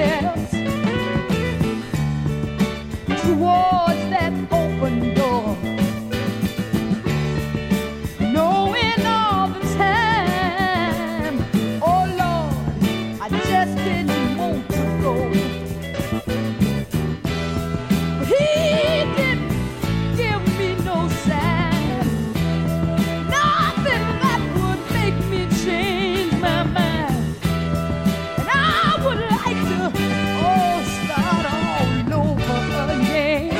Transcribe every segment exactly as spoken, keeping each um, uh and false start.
steps towards that open door, knowing all the time, oh Lord, I just didn't want to go. But he didn't give me no sign, nothing that would make me change my mind. And I would like to, oh, start all over again.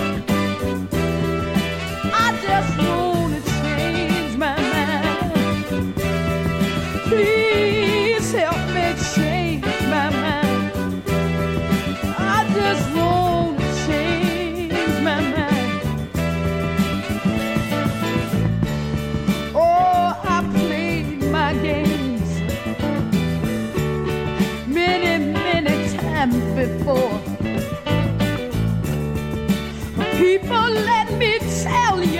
I just want to change my mind. Please help me change my mind. I just want to change my mind. Oh, I played my games many, many times before. People, let me tell you.